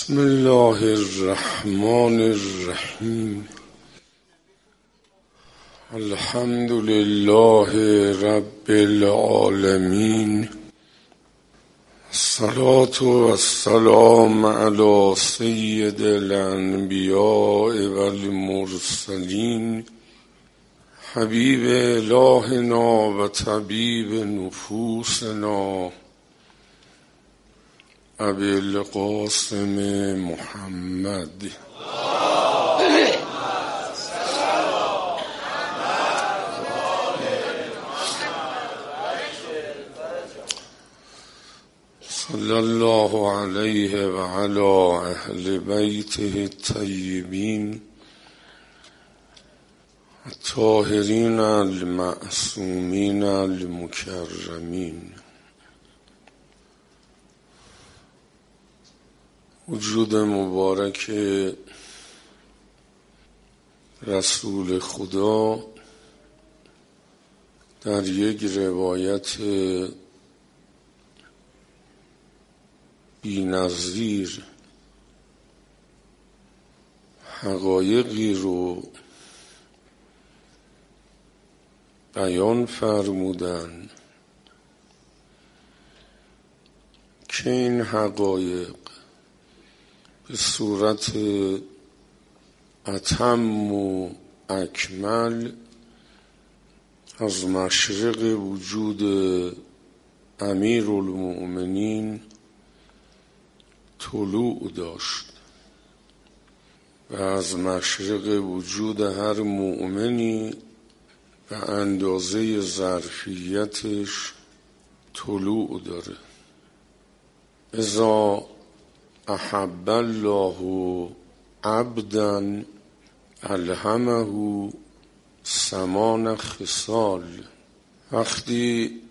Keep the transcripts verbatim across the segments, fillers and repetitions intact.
بسم الله الرحمن الرحیم. الحمد لله رب العالمین. الصلاة والسلام علی سید الانبیاء والمرسلین، حبیب الهنا و طبیب نفوسنا ابی القاسم محمد. صلی الله علیه و علی اهل بیته الطیبین الطاهرین المعصومین المکرمین. وجود مبارک رسول خدا در یک روایت بی‌نظیر حقایقی رو بیان فرمودن که این حقایق به صورت اتم و اکمل از مشرق وجود امیرالمؤمنین طلوع داشت و از مشرق وجود هر مؤمنی به اندازه ظرفیتش طلوع داره. اذا احب الله عبدا الهمه ثمان خصال. وقتی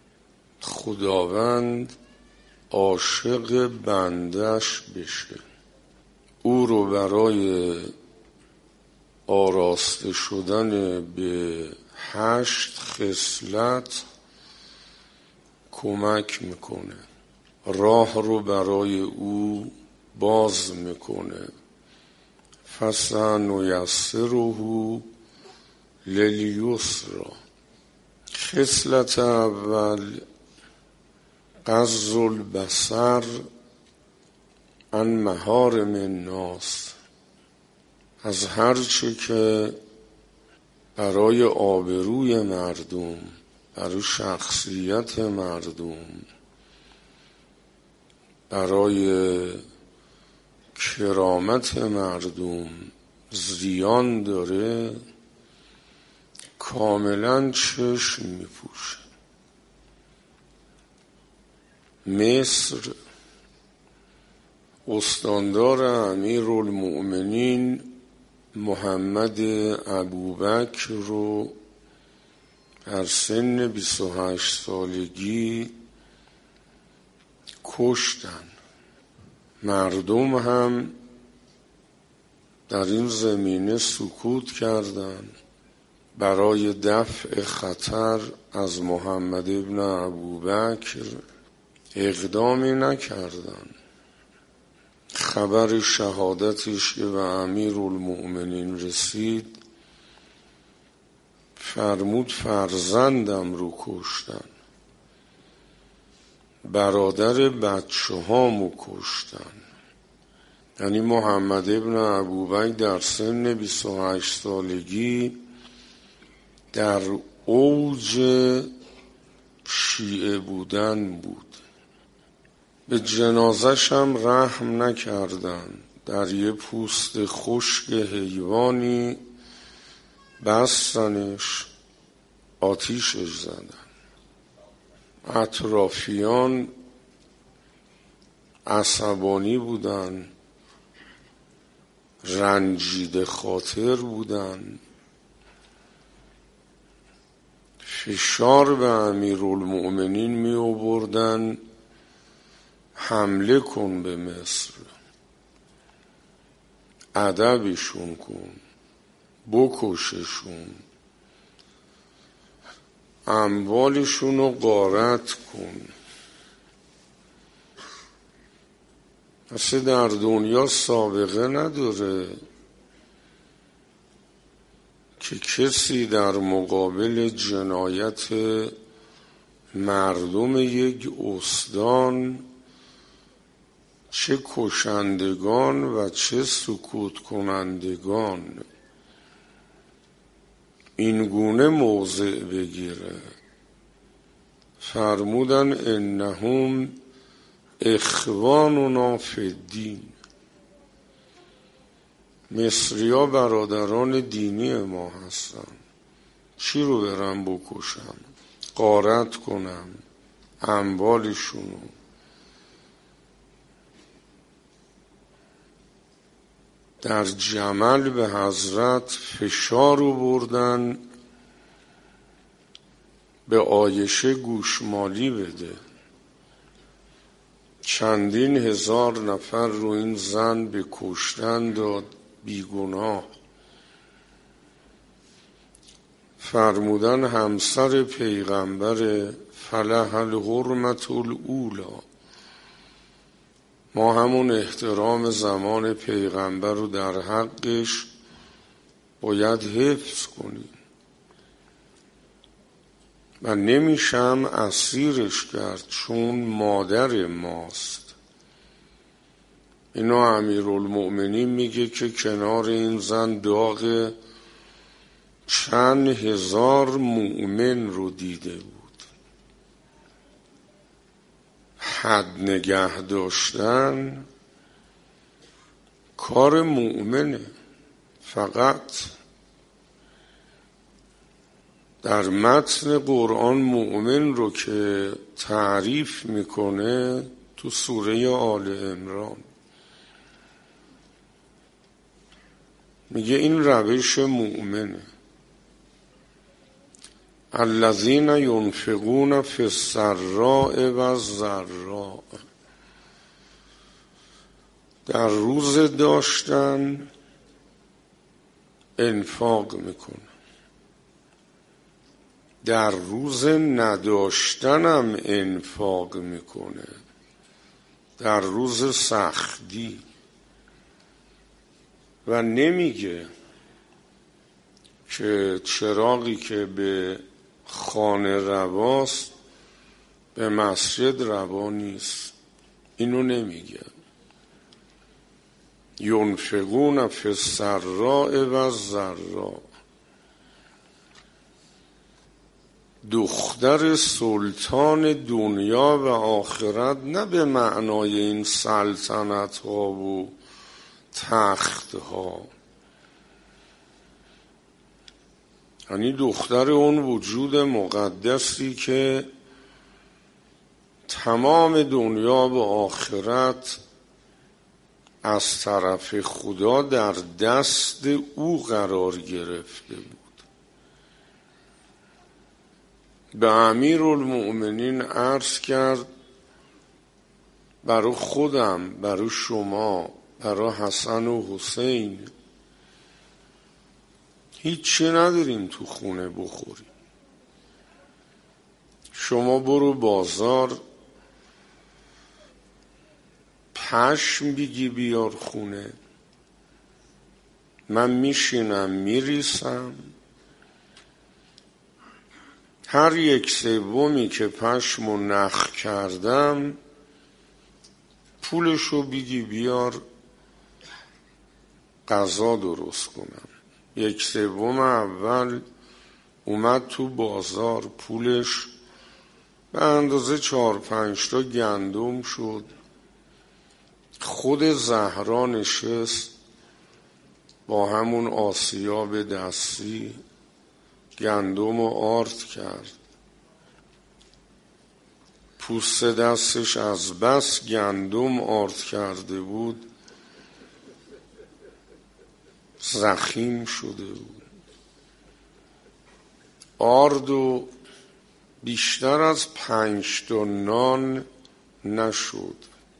خداوند عاشق بندش بشه، او رو برای آراسته شدن به هشت خصلت کمک میکنه، راه رو برای او باز میکنه. فسنیسره للیسری. خصلت اول غض البصر عن محارم الناس. از هر چه که برای آبروی مردم، برای شخصیت مردم، برای کرامت مردم زیان داره کاملا چشم میپوشه. مصر استاندار امیرالمؤمنین محمد ابوبکر رو در سن بیست و هشت سالگی کشتن. مردم هم در این زمینه سکوت کردند، برای دفع خطر از محمد ابن ابوبکر اقدامی نکردند. خبر شهادتش که به امیرالمؤمنین رسید، فرمود فرزندم رو کشتن، برادر بچه هامو کشتن. یعنی محمد ابن ابوبکر در سن بیست و هشت سالگی در اوج شیعه بودن بود. به جنازش هم رحم نکردن، در یه پوست خشک حیوانی بستنش، آتیشش زدن. اطرافیان عصبانی بودن، رنجیده خاطر بودن، فشار به امیرالمؤمنین می آوردن حمله کن به مصر، ادبشون کن، بکششون، اموالشون رو غارت کن. اصلا در دنیا سابقه نداره که کسی در مقابل جنایت مردم یک استان چه کشندگان و چه سکوت کنندگان این گونه موضع بگیره. فرمودن انهم اخواننا فی الدین، مصریا برادران دینی ما هستن، چی رو برم بکشم، غارت کنم اموالشونو؟ در جمل به حضرت فشار آوردن به عایشه گوشمالی بده. چندین هزار نفر رو این زن به کشتن داد بیگناه. فرمودن همسر پیغمبر فلح الحرمة الاولی، ما همون احترام زمان پیغمبر رو در حقش باید حفظ کنیم و نمیشم اسیرش کرد چون مادر ماست. اینو امیرالمؤمنین میگه که کنار این زن داغ چند هزار مؤمن رو دیده بود. حد نگه داشتن کار مؤمنه. فقط در متن قرآن مؤمن رو که تعریف میکنه تو سوره آل عمران میگه این روش مؤمنه. الذین ینفقون فی السراء و الضراء، در روز داشتن انفاق میکنه، در روز نداشتنم انفاق میکنه، در روز سختی. و نمیگه که چراغی که به خانه رواست به مسجد روا نیست، اینو نمیگه. ینفقون فی السراء و الضراء، دختر سلطان دنیا و آخرت نه به معنای این سلطنت ها و تخت ها، یعنی دختر اون وجود مقدسی که تمام دنیا و آخرت از طرف خدا در دست او قرار گرفته بود. به امیرالمؤمنین عرض کرد برای خودم، برای شما، برای حسن و حسین هیچی نداریم تو خونه بخوریم. شما برو بازار پشم بگی بیار خونه، من میشینم میریسم، هر یک سومی که پشمو نخ کردم پولشو بگی بیار غذا درست کنم. یک سوم اول اومد تو بازار، پولش به اندازه چهار پنج تا گندم شد. خود زهرا نشست با همون آسیاب دستی گندم رو آرد کرد. پوست دستش از بس گندم آرد کرده بود زخیم شده بود. آرد و بیشتر از پنج تا نان نشد.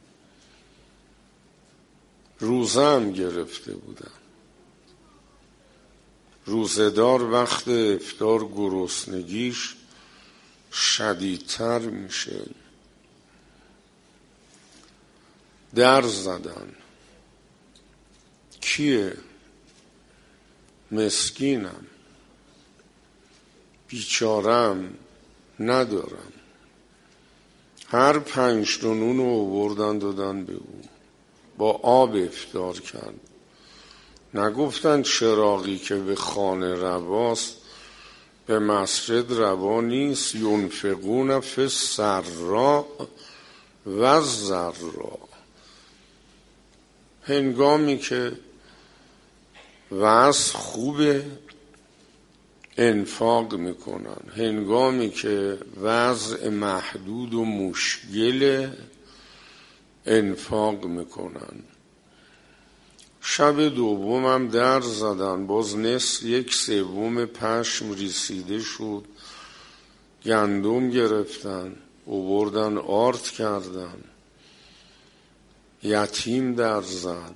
روزه هم گرفته بودن. روزه‌دار وقت افطار گرسنگیش شدیدتر میشه. در زدن. کیه؟ مسکینم، بیچارم، ندارم. هر پنج تا نون رو آوردن دادن به او، با آب افطار کرد. نگفتن چراغی که به خانه رواست به مسجد روا نیست. ینفقون فی السراء و الضراء. هنگامی که وضع خوبه انفاق میکنن، هنگامی که وضع محدود و مشکل انفاق میکنن. شب دومم در زدن، باز نصف یک سوم پشم ریسیده شد. گندم گرفتن آوردن آرد کردن. یتیم در زد.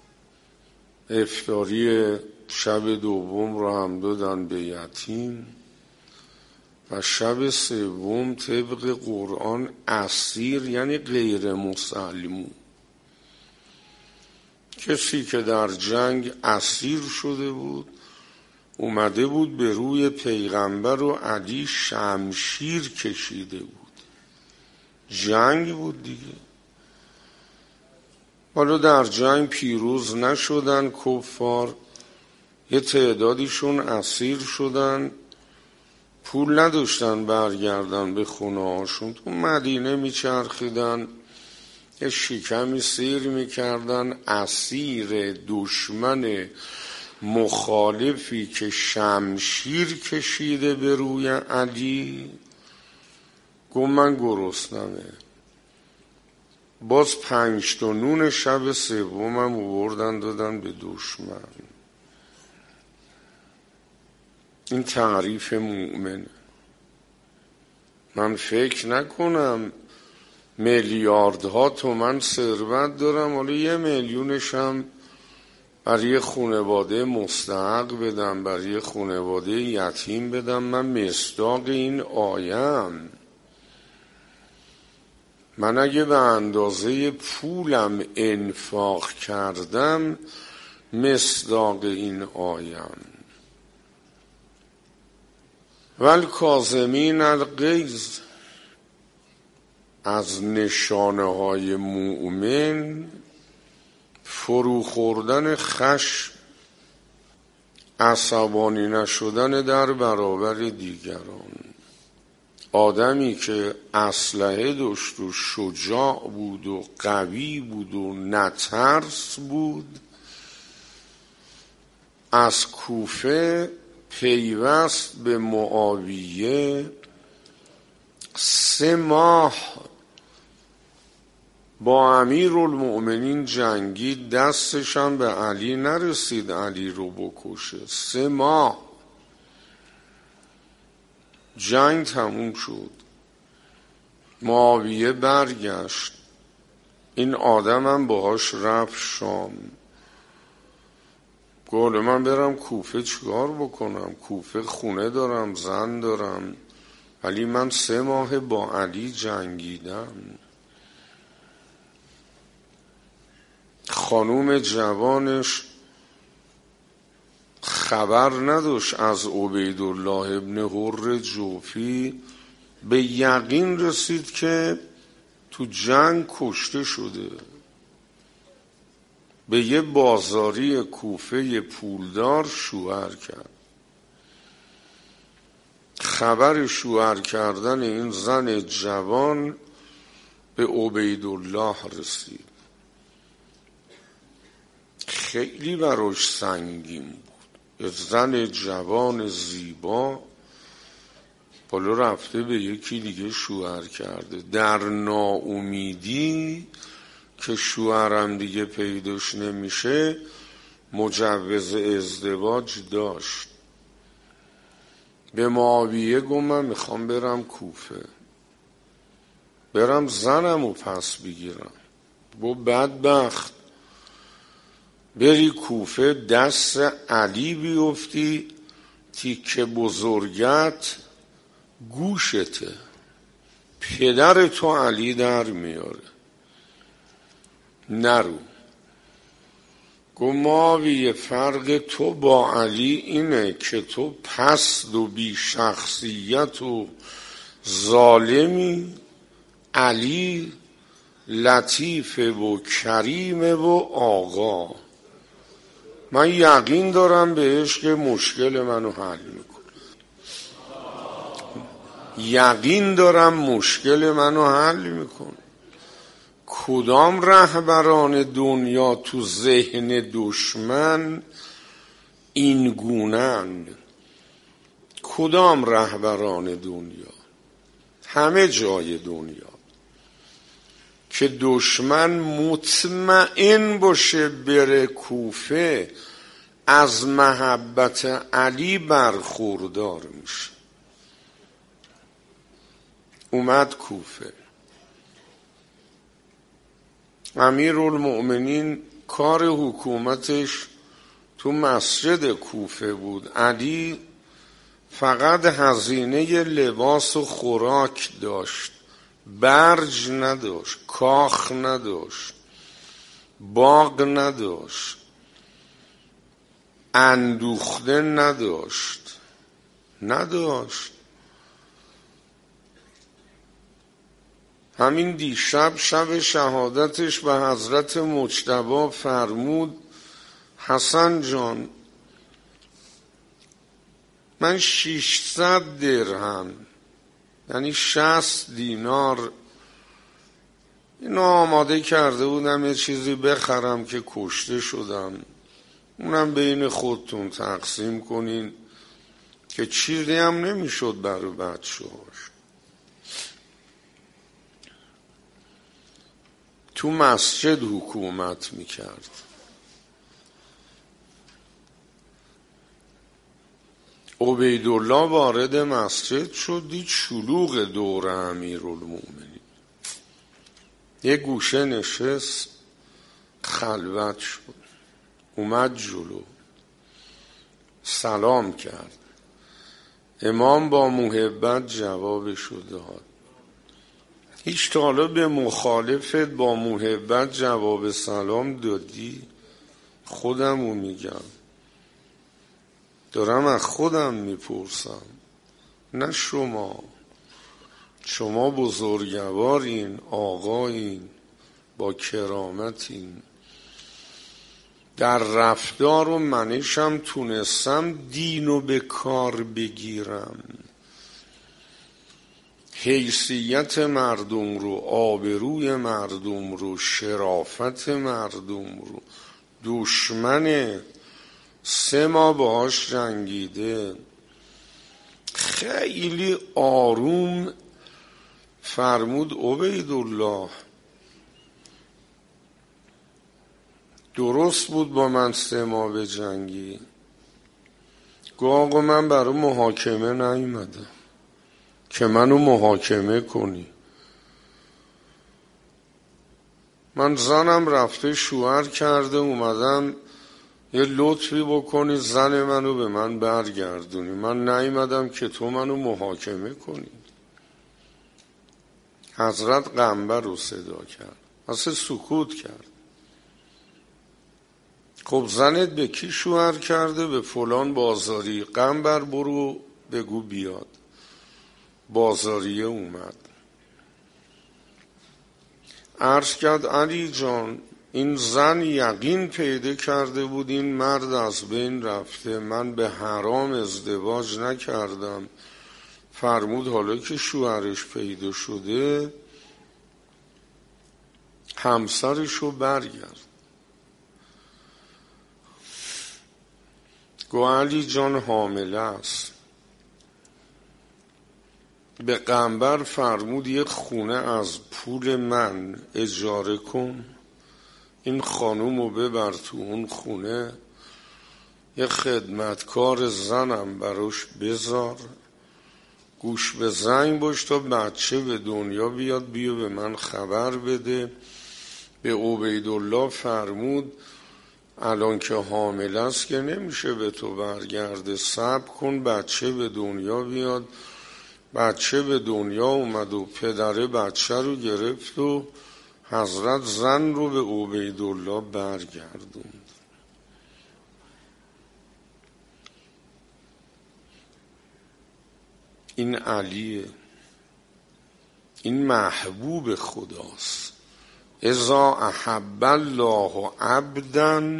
افطاری شب دوم رو هم دادن به یتیم و شب سوم طبق قرآن اسیر، یعنی غیر مسلمون، کسی که در جنگ اسیر شده بود اومده بود به روی پیغمبر و علی شمشیر کشیده بود. جنگ بود دیگه. حالا در جنگ پیروز نشدن کفار، یه تعدادیشون اسیر شدن، پول نداشتن برگردن به خونه هاشون، تو مدینه میچرخیدن، یه شکمی سیر میکردن. اسیر دشمن مخالفی که شمشیر کشیده به روی علی گفت من گرسنمه. باز پنج تا نون شب سومم آوردن دادن به دشمن. این تعریف مؤمنه. من فکر نکنم میلیاردها تومن ثروت دارم حالا یه میلیونشم برای خانواده مستحق بدم، برای خانواده یتیم بدم. من مصداق این آیم. من اگه به اندازه پولم انفاق کردم مصداق این آیم. والکاظمین الغیظ، از نشانه های مؤمن فرو خوردن خشم، عصبانی نشدن در برابر دیگران. آدمی که اسلحه داشت و شجاع بود و قوی بود و نترس بود، از کوفه پیوست به معاویه. سه ماه با امیرالمؤمنین جنگید، دستش هم به علی نرسید علی رو بکشه. سه ماه جنگ تموم شد. معاویه برگشت. این آدمم باهاش رفت شام. گفت من برم کوفه چیکار بکنم؟ کوفه خونه دارم، زن دارم، ولی من سه ماه با علی جنگیدم. خانوم جوانش خبر نداشت از عبیدالله ابن حر جوفی، به یقین رسید که تو جنگ کشته شده. به یه بازاری کوفه پولدار شوهر کرد. خبر شوهر کردن این زن جوان به عبیدالله رسید. خیلی براش سنگین بود. یه زن جوان زیبا بالا رفته به یکی دیگه شوهر کرده. در ناامیدی که شوهرم دیگه پیداش نمیشه مجوز ازدواج داشت. به معاویه گفت من میخوام برم کوفه، برم زنم و پس بگیرم. گفت بدبخت، بری کوفه دست علی بیفتی تیکه بزرگت گوشته، پدر تو علی در میاره. نرو. گفت ماوی فرق تو با علی اینه که تو پست و بی شخصیت و ظالمی، علی لطیفه و کریمه و آقا. من یقین دارم بهش که مشکل منو حل میکنه، یقین دارم مشکل منو حل میکنه. کدام رهبران دنیا تو ذهن دشمن این گونند؟ کدام رهبران دنیا؟ همه جای دنیا که دشمن مطمئن باشه بره کوفه از محبت علی برخوردار میشه. اومد کوفه، امیرالمؤمنین کار حکومتش تو مسجد کوفه بود. علی فقط هزینه لباس و خوراک داشت، برج نداشت، کاخ نداشت، باغ نداشت، اندوخته نداشت نداشت همین دیشب شب شهادتش به حضرت مجتبی فرمود حسن جان من ششصد درهم یعنی شصت دینار اینو آماده کرده بودم یه چیزی بخرم که کشته شدم، اونم بین خودتون تقسیم کنین که چیزی هم نمیشد برای بچه‌هاش. تو مسجد حکومت میکرد. عبیدالله وارد مسجد شد، دید شلوغ دور امیرالمؤمنین، یه گوشه نشست، خلوت شد، اومد جلو، سلام کرد. امام با محبت جوابشو داد. هیچ تا حالا به مخالفت با محبت جواب سلام دادی؟ خودمو میگم، دارم از خودم میپرسم، نه شما. شما بزرگوارین، آقایین، با کرامتین. در رفتار و منشم تونستم دینو به کار بگیرم، حیثیت مردم رو، آبروی مردم رو، شرافت مردم رو. دشمن سه ماه باهاش جنگیده، خیلی آروم فرمود عبیدالله درست بود با من سه ماه به جنگی. گفت آقا من برای محاکمه نیومدم که منو محاکمه کنی. من زنم رفته شوهر کرده، اومدم یه لطفی بکنی زن منو به من برگردونی. من نیومدم که تو منو محاکمه کنی. حضرت قنبر رو صدا کرد، اصلا سکوت کرد. خب زنت به کی شوهر کرده؟ به فلان بازاری. قنبر برو بگو بیاد. بازاریه اومد، عرض کرد علی جان این زن یقین پیدا کرده بود این مرد از بین رفته، من به حرام ازدواج نکردم. فرمود حالا که شوهرش پیدا شده همسرشو برگرد. گو علی جان حامله است. به قنبر فرمود یک خونه از پول من اجاره کن، این خانومو ببر تو اون خونه، یه خدمتکار زنم براش بذار، گوش به زنگ باش تا بچه به دنیا بیاد، بیا به من خبر بده. به عبیدالله فرمود الان که حامل است که نمیشه به تو برگرده، صبر کن بچه به دنیا بیاد. بچه به دنیا اومد و پدره بچه رو گرفت و حضرت زن رو به عبیدالله برگردوند. این علیه، این محبوب خداست. اذا احب الله عبدا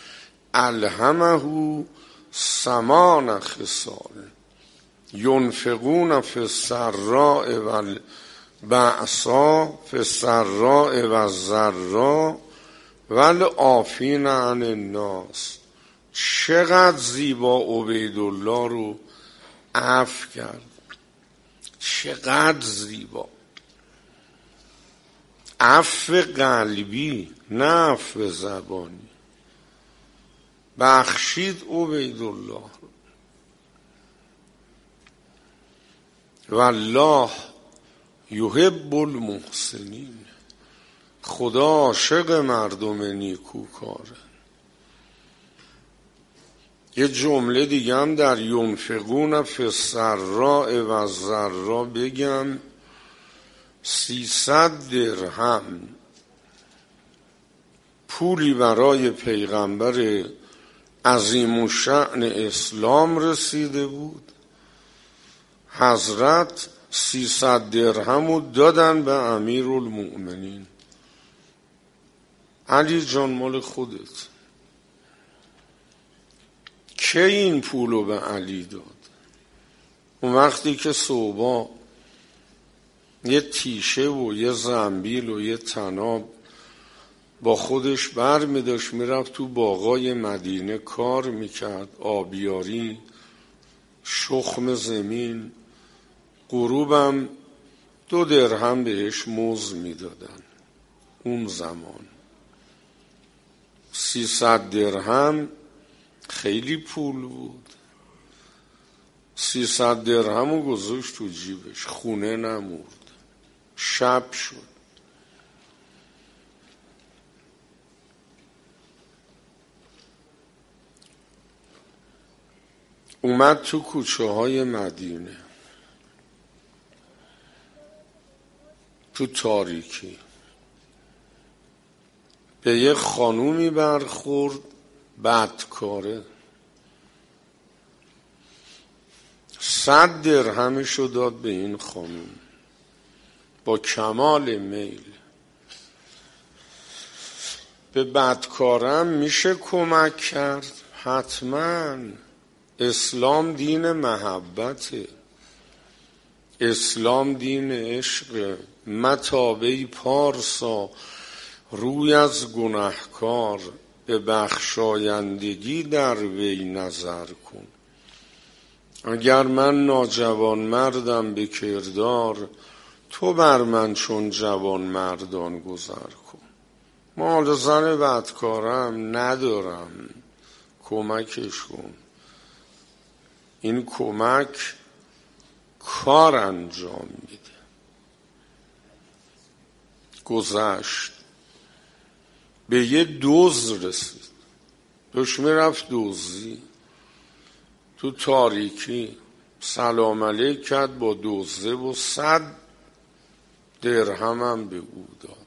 الهمه ثمان خصال ينفقون في السراء والبأساء في السراء والضراء والعافین عن الناس. چقدر زیبا عبیدالله رو عفو کرد، چقدر زیبا. عفو قلبی نه عفو زبانی. بخشید عبیدالله. والله یحب المحسنین. خدا عاشق مردم نیکوکاره. یه جمله دیگه هم در ینفقون فی السراء و الضراء بگم. سیصد درهم پولی برای پیغمبر عظیم الشأن اسلام رسیده بود. حضرت سیصد درهم رو دادن به امیرالمؤمنین. علی جان مال خودت. کی این پولو به علی داد؟ اون وقتی که صبح یه تیشه و یه زنبیل و یه طناب با خودش بر می داشت می رفت تو باغای مدینه کار میکرد، آبیاری، شخم زمین. غروبم دو درهم بهش مزد می دادن. اون زمان سیصد درهم خیلی پول بود. سیصد درهم رو گذاشت تو جیبش، خونه نمورد. شب شد. اومد تو کوچه های مدینه، تو تاریکی، به یه خانومی برخورد بدکاره. صد درهمشو داد به این خانوم با کمال میل. به بدکارم میشه کمک کرد؟ حتما. اسلام دین محبته، اسلام دین عشق. متابعی پارسا روی از گناهکار، به بخشایندگی در وی نظر کن. اگر من ناجوان مردم به کردار، تو بر من چون جوان مردان گذر کن. مال زن بدکارم ندارم، کمکش کن. این کمک کار انجام میده. گذشت به یه دزد رسید، داشت میرفت دزدی تو تاریکی. سلام علیک کرد با دزده و صد درهم هم به او داد.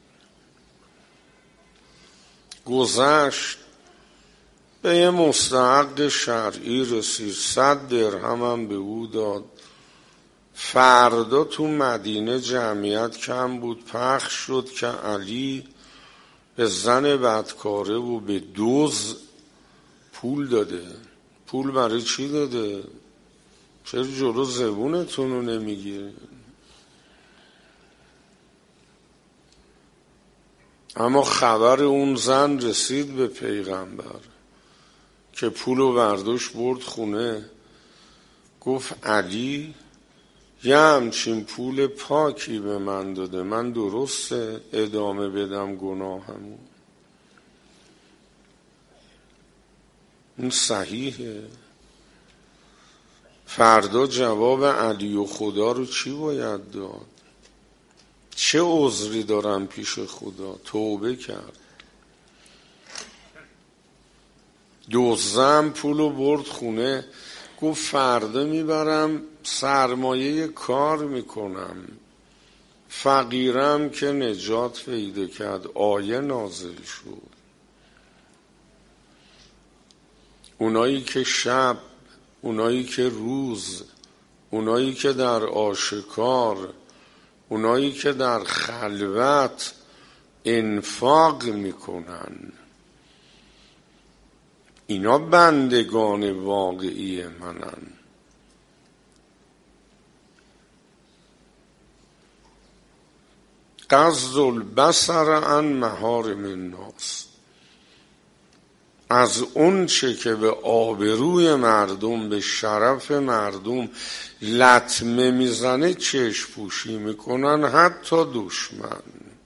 گذشت به یه مستحق شرعی رسید، صد درهم هم به او داد. فردا تو مدینه جمعیت کم بود، پخش شد که علی به زن بدکاره و به دزد پول داده. پول برای چی داده؟ چرا جلو زبونتون رو نمیگیره؟ اما خبر اون زن رسید به پیغمبر که پولو برداشت برد خونه. گفت علی یه همچین پول پاکی به من داده، من درسته ادامه بدم گناهمو؟ این صحیحه؟ فردا جواب علی و خدا رو چی باید داد؟ چه عذری دارم پیش خدا؟ توبه کرد. دزدم پولو برد خونه. گفت فردا میبرم سرمایه کار میکنم، فقیرم که نجات پیدا کرد، آیه نازل شد. اونایی که شب، اونایی که روز، اونایی که در آشکار، اونایی که در خلوت انفاق میکنن، اینا بندگان واقعی منن. غض البصر عن محارم الناس، از اون چه که به آبروی مردم، به شرف مردم لطمه میزنه چشم پوشی میکنن، حتی دشمن.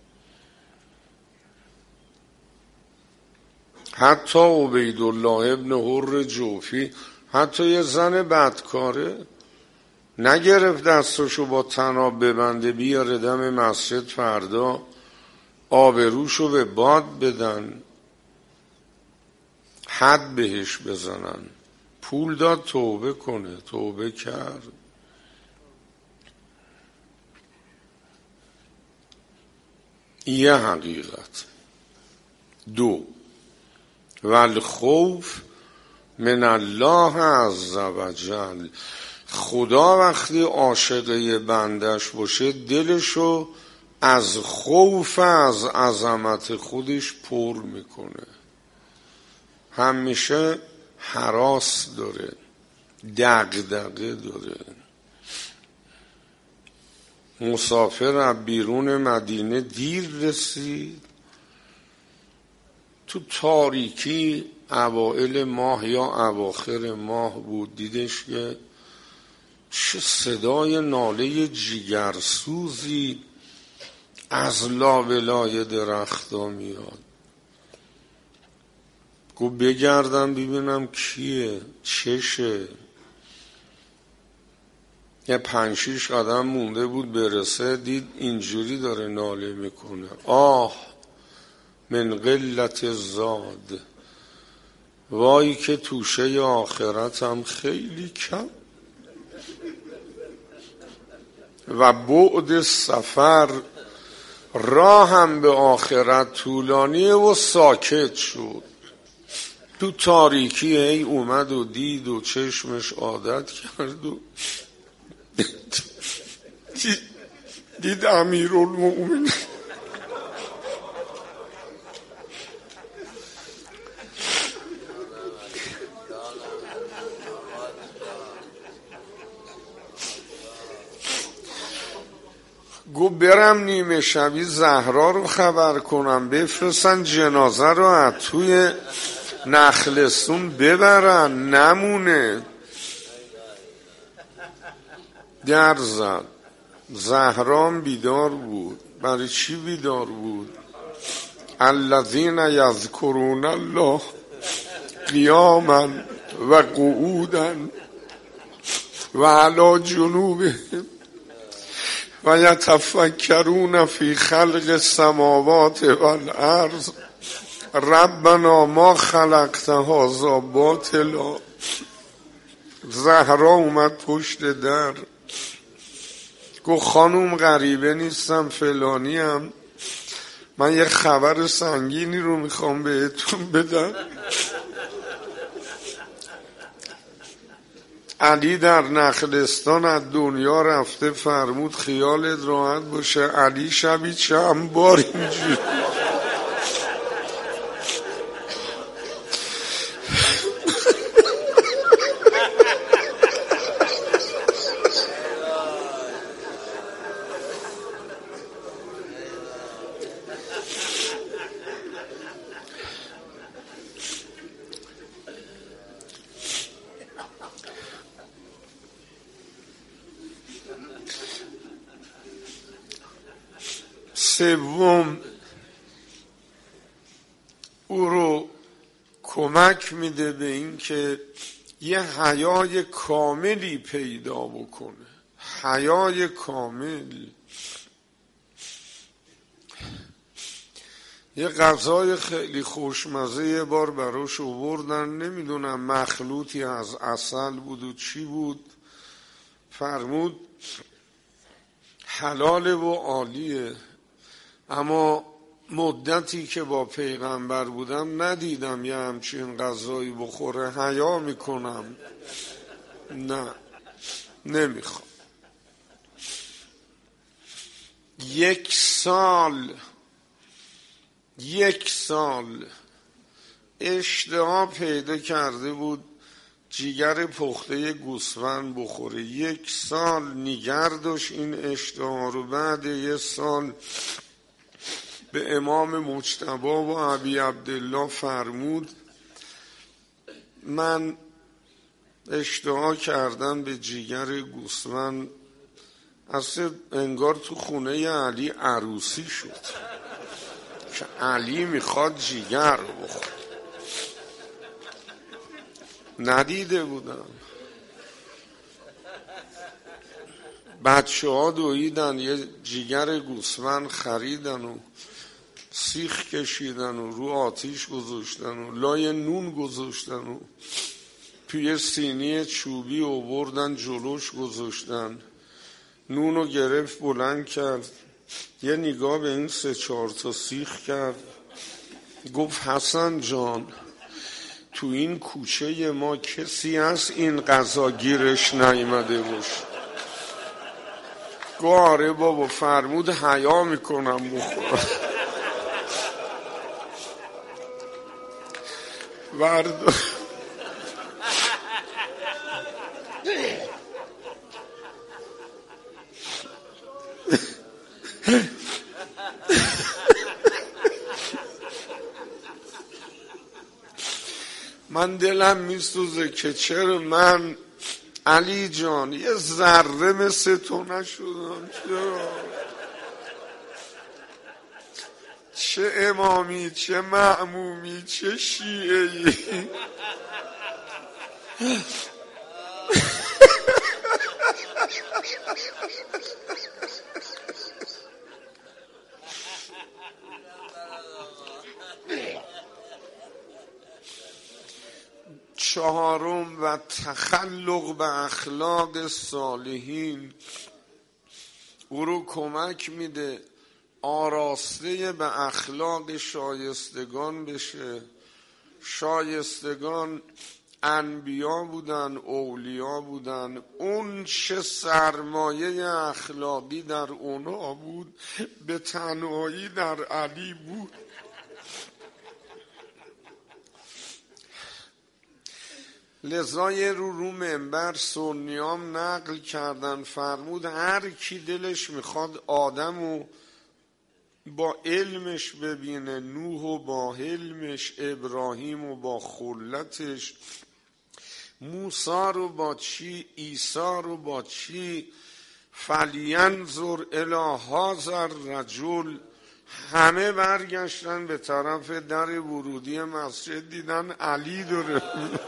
حتی عبیدالله ابن حر جوفی، حتی یه زن بدکاره، نگرفت دستشو با طناب ببنده بیاره دم مسجد فردا آبروشو به باد بدن، حد بهش بزنن. پول داد توبه کنه، توبه کرد. یه حقیقت. دو، والخوف من الله عز وجل، خدا وقتی عاشقه بندش باشه دلشو از خوف از عظمت خودش پر میکنه. همیشه هراس داره، دغدغه داره. مسافر از بیرون مدینه دیر رسید، تو تاریکی اوائل ماه یا اواخر ماه بود، دیدش که چه صدای ناله جیگرسوزی از لابلای درختا میاد. گفت بگردم ببینم کیه، چشه. یه پنج شیش قدم مونده بود برسه، دید اینجوری داره ناله میکنه، آه من قلت زاد، وای که توشه آخرتم خیلی کم و بعد سفر، راهم به آخرت طولانیه و ساکت شد. تو تاریکی ای اومد و دید و چشمش عادت کرد و دید امیرالمومنین گو برم نیمه شبی زهرا رو خبر کنم بفرستن جنازه رو از توی نخلستون ببرن نمونه. در زد. زهرام بیدار بود. برای چی بیدار بود؟ الذین یذکرون الله قیاما و قعودا و علی جنوبهم و یتفکرون فی خلق السماوات والارض ربنا ما خلقت هذا باطلا. زهرا اومد پشت در، گفت خانوم غریبه نیستم، فلانی هم، من یه خبر سنگینی رو میخوام بهتون بدم. علی در نخلستان از دنیا رفته، فرمود خیالت راحت باشه علی شبی چند بار اینجوری سوم او رو کمک میده به این که یه حیای کاملی پیدا بکنه. حیای کامل. یه غذای خیلی خوشمزه یه بار براش آوردن، نمیدونم مخلوطی از عسل بود و چی بود، فرمود حلاله و عالیه، اما مدتی که با پیغمبر بودم ندیدم یه همچین غذایی بخوره، حیا میکنم، نه نمیخوام. یک سال یک سال اشتها پیدا کرده بود جیگر پخته گوسفند بخوره، یک سال نگر داشت این اشتها رو. بعد یک سال به امام مجتبی و ابی عبدالله فرمود من اشتها کردم به جیگر گوسفند، اصلا انگار تو خونه علی عروسی شد که علی میخواد جیگر رو بخوره. ندیده بودم. بچه ها دویدن یه جیگر گوسفند خریدن و سیخ کشیدن و رو آتیش گذاشتن و لای نون گذاشتن و توی سینی چوبی آوردن جلوش گذاشتن، نونو گرفت بلند کرد، یه نگاه به این سه چهار تا سیخ کرد، گفت حسن جان تو این کوچه ما کسی هست این غذا گیرش نیامده باشه؟ گفت آره بابا. فرمود حیا میکنم بخورم. ورد من دلم میسوزه که چرا من علی جان یه ذره مثل تو نشدم. چرا؟ چه امامی، چه معمومی، چه شیعه‌ای. چهارم و تخلق به اخلاق صالحین او رو کمک میده آراسته به اخلاق شایستگان بشه. شایستگان انبیا بودن، اولیا بودن، اون چه سرمایه اخلاقی در اونا بود به تنهایی در علی بود. لذای رو رو منبر سنیام نقل کردن فرمود هر کی دلش میخواد آدمو با علمش ببینه، نوح و با حلمش، ابراهیم و با خلتش، موسی رو با چی، عیسی رو با چی، فلینظر الی هذا الرجل. همه برگشتن به طرف در ورودی مسجد، دیدن علی داره.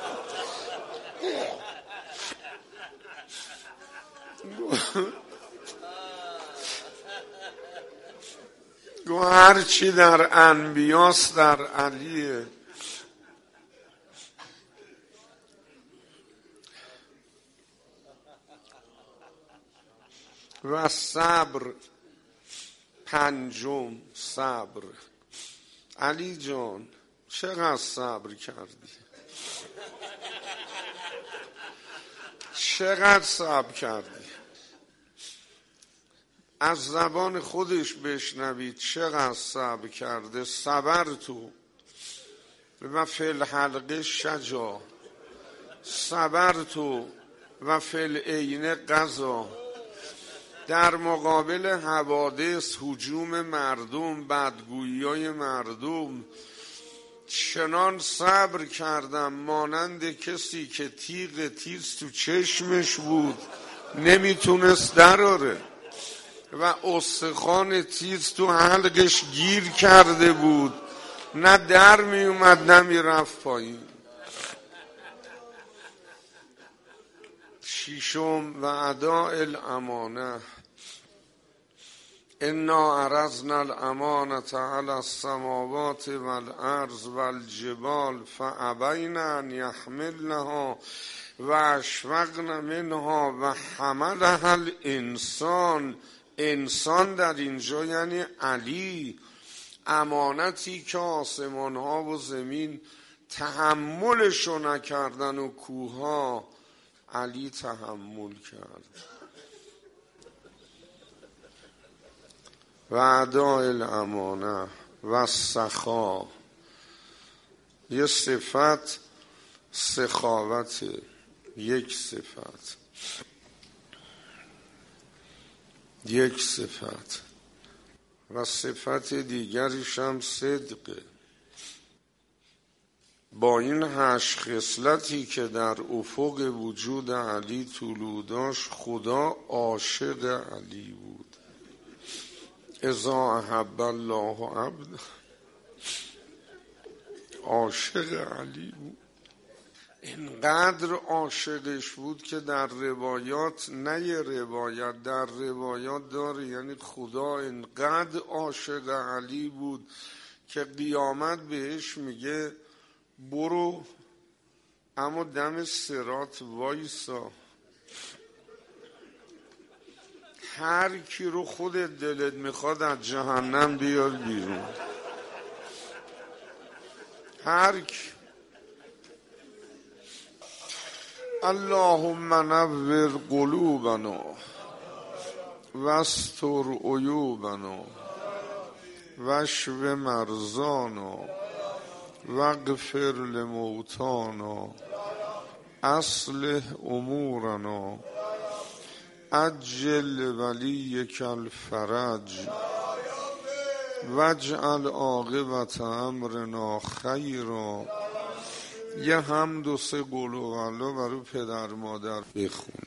گو هرچی در انبیاست در علیه. و صبر، پنجم صبر. علی جان چقدر صبر کردی؟ چقدر صبر کردی؟ از زبان خودش بشنوید چقدر صبر کرده. صبر تو و فی الحلقه شجا، صبر تو و فی العین قضا. در مقابل حوادث، هجوم مردم، بدگویی های مردم چنان صبر کردم مانند کسی که تیغ تیز تو چشمش بود نمیتونست دراره و استخوان تیز تو حلقش گیر کرده بود، نه در می اومد نه می رفت پایین. ششم و اداء الامانه. انا عرضنا الامانة على السماوات والارض والجبال فابین ان یحملنها و اشفقن منها و حملها الانسان انسان در اینجا یعنی علی، امانتی که آسمان ها و زمین تحملشو نکردن و کوها، علی تحمل کرد. و اداء الامانه و سخا، یه صفت سخاوت، یک صفت یک صفت و صفت دیگریش هم صدقه. با این هشت خصلتی که در افق وجود علی طلوع داشت، خدا عاشق علی بود. اذا احب الله عبد، عاشق علی بود. اینقدر عاشقش بود که در روایات، نه یه روایت، در روایات داره، یعنی خدا اینقدر عاشق علی بود که قیامت بهش میگه برو اما دم صراط وایسا، هر کی رو خودت دلت میخواد از جهنم بیار بیرون، هر کی. اللهم نور قلوبنا واستر عیوبنا واشف مرضانا واغفر لموتانا اصلح امورنا عجل ولیک الفرج واجعل عاقبت امرنا خیرا. یه حمد و سه قول و الله برای پدر مادر بخون.